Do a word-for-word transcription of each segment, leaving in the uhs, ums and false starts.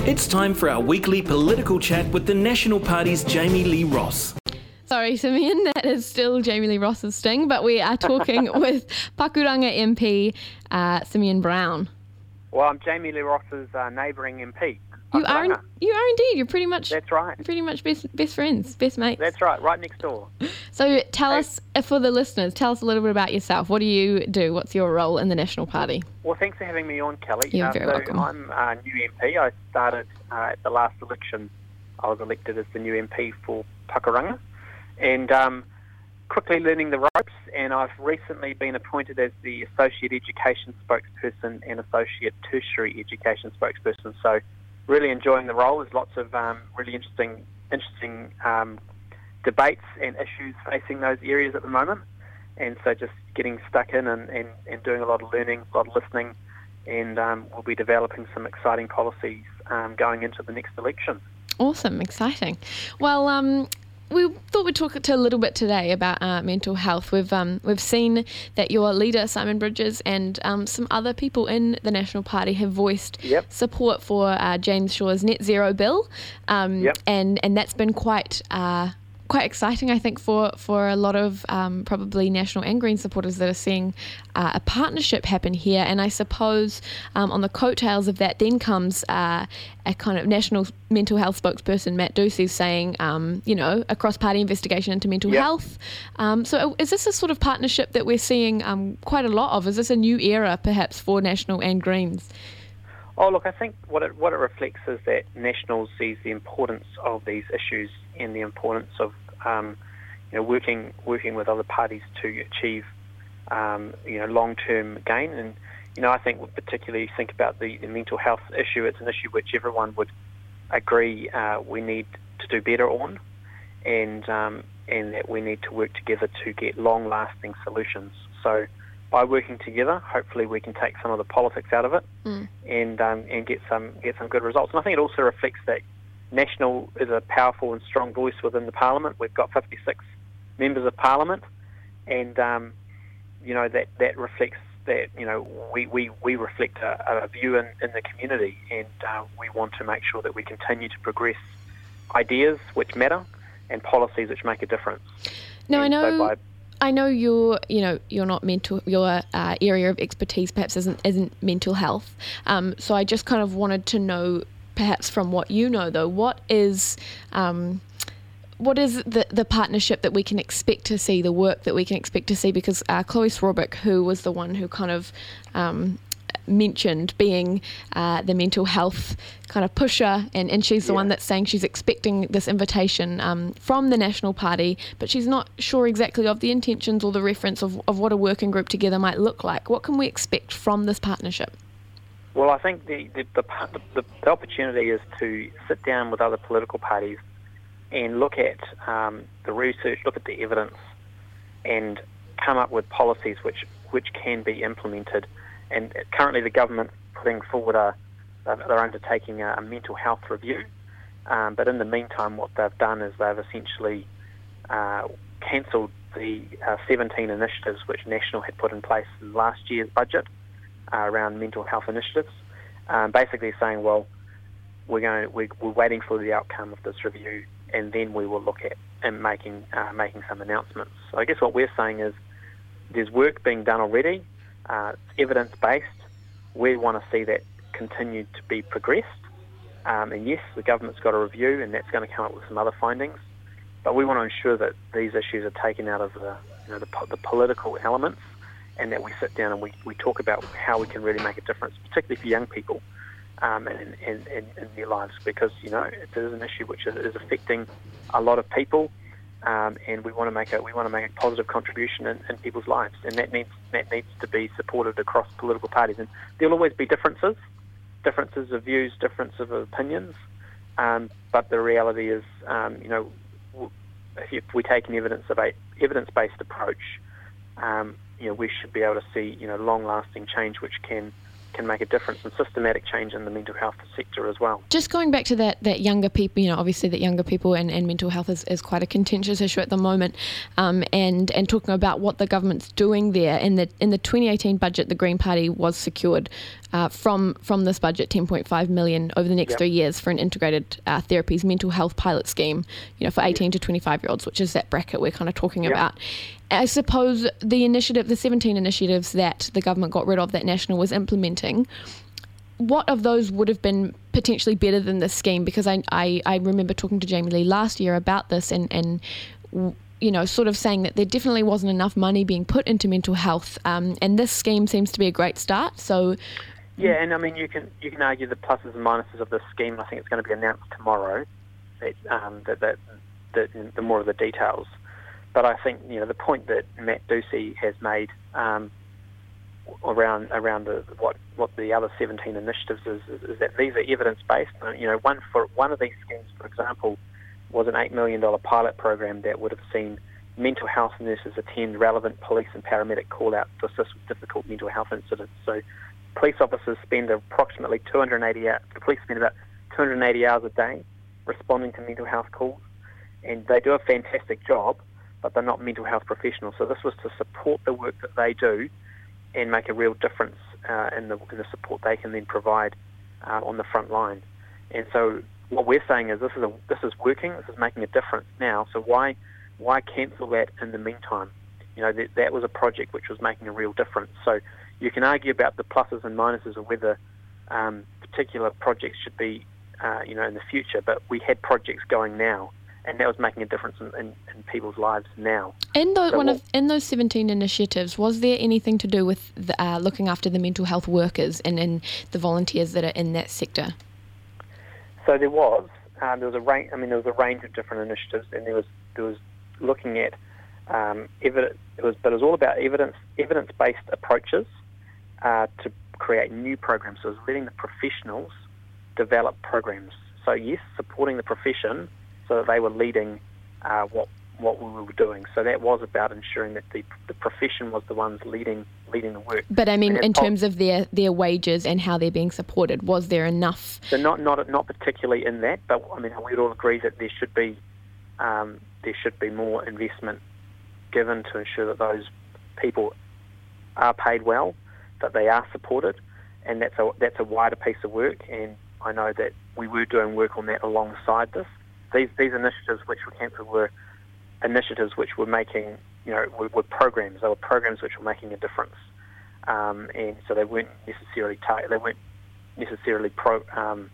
It's time for our weekly political chat with the National Party's Jamie Lee Ross. Sorry, Simeon, that is still Jamie Lee Ross's sting, but we are talking with Pakuranga M P uh, Simeon Brown. Well, I'm Jamie Lee Ross's uh, neighbouring M P. You are, in, you are indeed. You're pretty much. That's right. Pretty much best best friends, best mates. That's right, right next door. So tell hey. us, for the listeners, tell us a little bit about yourself. What do you do? What's your role in the National Party? Well, thanks for having me on, Kelly. You're uh, very so welcome. I'm a new M P. I started uh, at the last election. I was elected as the new M P for Pakuranga, and um, quickly learning the ropes. And I've recently been appointed as the Associate Education Spokesperson and Associate Tertiary Education Spokesperson. So, really enjoying the role. There's lots of um, really interesting, interesting um, debates and issues facing those areas at the moment. And so just getting stuck in and, and, and doing a lot of learning, a lot of listening, and um, we'll be developing some exciting policies um, going into the next election. Awesome, exciting. Well, um, we thought we'd talk to a little bit today about uh, mental health. We've um, we've seen that your leader, Simon Bridges, and um, some other people in the National Party have voiced yep. support for uh, James Shaw's net zero bill, um, yep. and and that's been quite uh, quite exciting, I think, for for a lot of um, probably National and Green supporters that are seeing uh, a partnership happen here. And I suppose um, on the coattails of that then comes uh, a kind of national mental health spokesperson, Matt Ducey, saying, um, you know, a cross-party investigation into mental yep. health. Um, so is this a sort of partnership that we're seeing um, quite a lot of? Is this a new era, perhaps, for National and Greens? Oh, look, I think what it what it reflects is that National sees the importance of these issues and the importance of um, you know working working with other parties to achieve um, you know long-term gain. And you know I think particularly think about the, the mental health issue. It's an issue which everyone would agree uh, we need to do better on, and um, and that we need to work together to get long-lasting solutions. So, by working together, hopefully we can take some of the politics out of it mm. and um, and get some get some good results. And I think it also reflects that National is a powerful and strong voice within the Parliament. We've got fifty-six members of Parliament, and um, you know that, that reflects that you know we, we, we reflect a, a view in, in the community, and uh, we want to make sure that we continue to progress ideas which matter and policies which make a difference. Now and I know. So by, I know you're, you know, you're not mental. Your uh, area of expertise perhaps isn't isn't mental health. Um, so I just kind of wanted to know, perhaps from what you know, though, what is, um, what is the the partnership that we can expect to see, the work that we can expect to see? Because uh, Chloe Swarbrick, who was the one who kind of um, mentioned being uh, the mental health kind of pusher, and, and she's the yeah. one that's saying she's expecting this invitation um, from the National Party, but she's not sure exactly of the intentions or the reference of, of what a working group together might look like. What can we expect from this partnership? Well, I think the the, the, the, the opportunity is to sit down with other political parties and look at um, the research, look at the evidence, and come up with policies which, which can be implemented. And currently the government putting forward a, they're undertaking a, a mental health review. Um, but in the meantime, what they've done is they've essentially uh, cancelled the uh, seventeen initiatives which National had put in place in last year's budget uh, around mental health initiatives. Um, basically saying, well, we're going, we're, we're waiting for the outcome of this review, and then we will look at and making uh, making some announcements. So I guess what we're saying is there's work being done already. Uh, it's evidence-based. We want to see that continue to be progressed. Um, and yes, the government's got a review, and that's going to come up with some other findings. But we want to ensure that these issues are taken out of the, you know, the, the political elements, and that we sit down and we, we talk about how we can really make a difference, particularly for young people um, and in, in, in their lives, because you know it is an issue which is, is affecting a lot of people. Um, and we want to make a we want to make a positive contribution in, in people's lives, and that needs that needs to be supported across political parties. And there'll always be differences, differences of views, differences of opinions. Um, but the reality is, um, you know, if, you, if we take an evidence evidence based approach, um, you know, we should be able to see you know long lasting change, which can. can make a difference, and systematic change in the mental health sector as well. Just going back to that, that younger people, you know, obviously that younger people and, and mental health is, is quite a contentious issue at the moment, um, and and talking about what the government's doing there. In the in the twenty eighteen budget, the Green Party was secured uh, from from this budget, ten point five million over the next Yep. three years for an integrated uh, therapies mental health pilot scheme, you know, for eighteen to twenty-five year olds, which is that bracket we're kind of talking Yep. about. I suppose the initiative, the seventeen initiatives that the government got rid of that National was implementing, what of those would have been potentially better than this scheme? Because I, I, I remember talking to Jamie Lee last year about this and, and you know, sort of saying that there definitely wasn't enough money being put into mental health, um, and this scheme seems to be a great start. So, yeah, and I mean, you can you can argue the pluses and minuses of this scheme. I think it's going to be announced tomorrow, that, um, that, that, that the more of the details. But I think, you know, the point that Matt Ducey has made um, around around the, what what the other seventeen initiatives is, is, is that these are evidence based. You know, one for one of these schemes, for example, was an eight million dollars pilot program that would have seen mental health nurses attend relevant police and paramedic call-outs to assist with difficult mental health incidents. So police officers spend approximately two hundred eighty hours, the police spend about two hundred eighty hours a day responding to mental health calls, and they do a fantastic job, but they're not mental health professionals. So this was to support the work that they do and make a real difference uh, in, the, in the support they can then provide uh, on the front line. And so what we're saying is this is a, this is working, this is making a difference now, so why why cancel that in the meantime? You know, that, that was a project which was making a real difference. So you can argue about the pluses and minuses of whether um, particular projects should be, uh, you know, in the future, but we had projects going now, and that was making a difference in, in, in people's lives now. In those So one what, of in those seventeen initiatives, was there anything to do with the, uh, looking after the mental health workers and, and the volunteers that are in that sector? So there was, um, there was a range. I mean, there was a range of different initiatives, and there was there was looking at um, evidence. It was, but it was all about evidence evidence-based approaches uh, to create new programs. So it was letting the professionals develop programs. So yes, supporting the profession so that they were leading uh, what what we were doing. So that was about ensuring that the the profession was the ones leading leading the work. But I mean, And in it's- terms of their, their wages and how they're being supported, was there enough? So not not not particularly in that, but I mean we'd all agree that there should be um, there should be more investment given to ensure that those people are paid well, that they are supported, and that's a that's a wider piece of work. And I know that we were doing work on that alongside this. These these initiatives which were cancelled were initiatives which were making, you know, were, were programs. They were programs which were making a difference, um, and so they weren't necessarily tar- they weren't necessarily pro, um,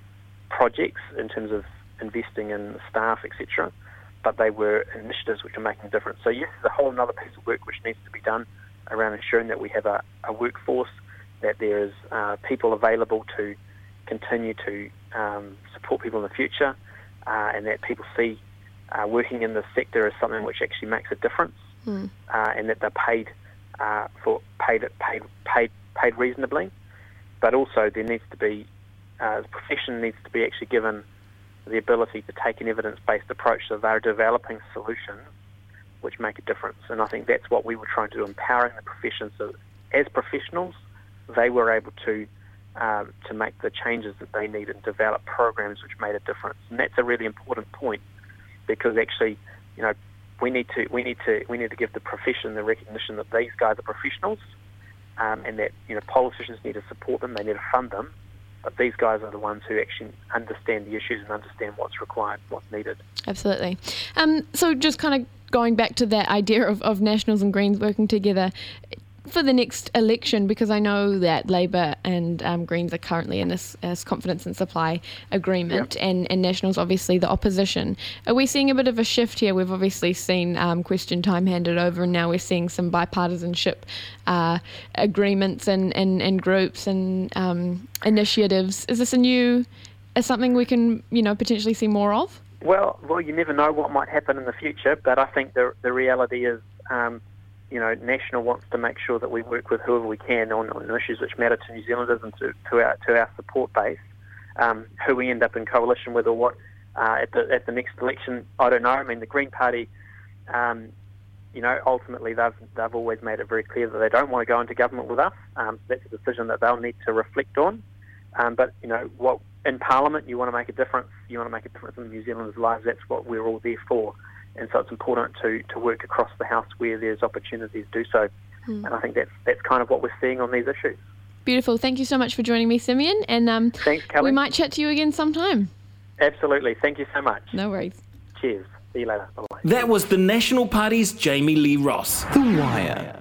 projects in terms of investing in staff, et cetera. But they were initiatives which are making a difference. So yes, there's a whole other piece of work which needs to be done around ensuring that we have a, a workforce, that there is uh, people available to continue to um, support people in the future, uh, and that people see uh, working in this sector as something which actually makes a difference, Mm. uh, and that they're paid uh, for paid paid paid paid reasonably. But also there needs to be uh, the profession needs to be actually given the ability to take an evidence-based approach, so they're developing solutions which make a difference. And I think that's what we were trying to do, empowering the profession. So as professionals, they were able to um, to make the changes that they need and develop programs which made a difference. And that's a really important point, because actually, you know, we need to we need to we need to give the profession the recognition that these guys are professionals, um, and that, you know, politicians need to support them, they need to fund them. But these guys are the ones who actually understand the issues and understand what's required, what's needed. Absolutely. Um, so just kind of going back to that idea of, of Nationals and Greens working together for the next election, because I know that Labour and um, Greens are currently in this, this confidence and supply agreement, Yep. and, and Nationals obviously the opposition. Are we seeing a bit of a shift here? We've obviously seen um, question time handed over, and now we're seeing some bipartisanship uh, agreements and, and, and groups and um, initiatives. Is this a new, is something we can, you know, potentially see more of? Well, well, you never know what might happen in the future, but I think the the reality is, um, you know, National wants to make sure that we work with whoever we can on, on issues which matter to New Zealanders and to, to our to our support base. Um, who we end up in coalition with or what uh, at the at the next election, I don't know. I mean, the Green Party, um, you know, ultimately they've they've always made it very clear that they don't want to go into government with us. Um, that's a decision that they'll need to reflect on. Um, but you know, what in Parliament, you want to make a difference. You want to make a difference in New Zealanders' lives. That's what we're all there for. And so it's important to, to work across the House where there's opportunities to do so. Mm. And I think that's that's kind of what we're seeing on these issues. Beautiful. Thank you so much for joining me, Simeon. And um, Thanks, Kelly. we might chat to you again sometime. Absolutely. Thank you so much. No worries. Cheers. See you later. Bye-bye. That was the National Party's Jamie Lee Ross. The Wire.